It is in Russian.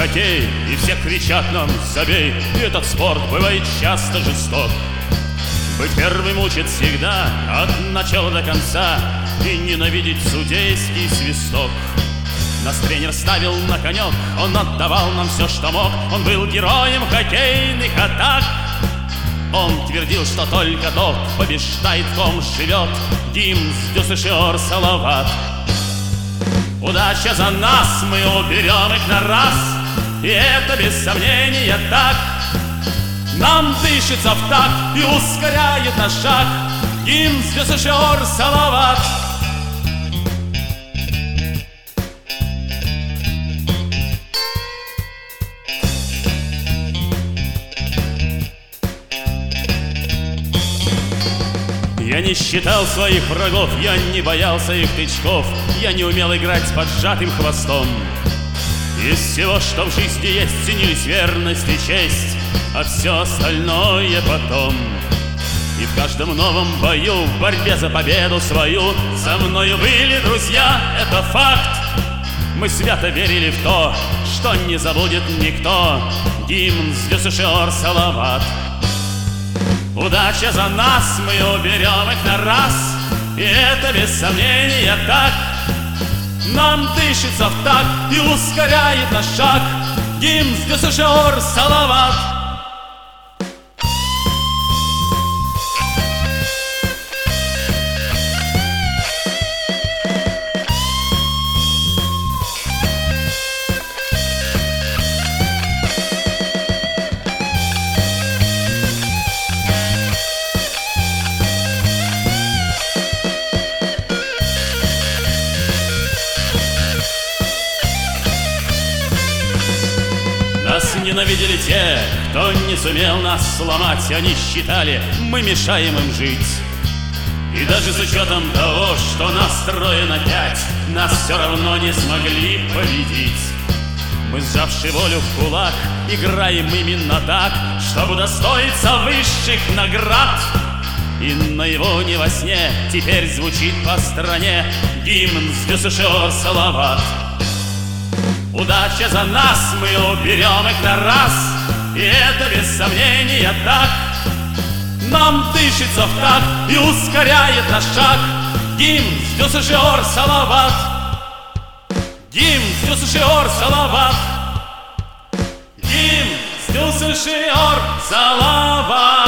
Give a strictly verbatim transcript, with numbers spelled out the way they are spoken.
хоккей, и все кричат нам «забей». И этот спорт бывает часто жесток. Быть первым учит всегда, от начала до конца, и ненавидеть судейский свисток. Нас тренер ставил на конек, он отдавал нам все, что мог. Он был героем хоккейных атак. Он твердил, что только тот побеждает, в ком живет гимн СССР Салават. Удача за нас, мы уберем их на раз, и это без сомнения так. Нам дышится в такт и ускоряет наш шаг гимн СССР Салават. Я не считал своих врагов, я не боялся их тычков, я не умел играть с поджатым хвостом. Из всего, что в жизни есть, ценились верность и честь, а все остальное потом. И в каждом новом бою, в борьбе за победу свою, со мною были друзья, это факт. Мы свято верили в то, что не забудет никто гимн СССР Салават. Удача за нас, мы уберем их на раз, и это без сомнения так. Нам дышится в такт и ускоряет наш шаг гимн СССР Салават. Нас ненавидели те, кто не сумел нас сломать. Они считали, мы мешаем им жить. И даже с учетом того, что нас трое на пять, нас все равно не смогли победить. Мы, сжавши волю в кулак, играем именно так, чтобы удостоиться высших наград. И наяву во сне теперь звучит по стране гимн СССР Салават. Удача за нас, мы уберем их на раз, и это без сомнения так. Нам дышится в такт и ускоряет наш шаг гимн СССР Салават. Гимн СССР Салават. Гимн СССР Салават.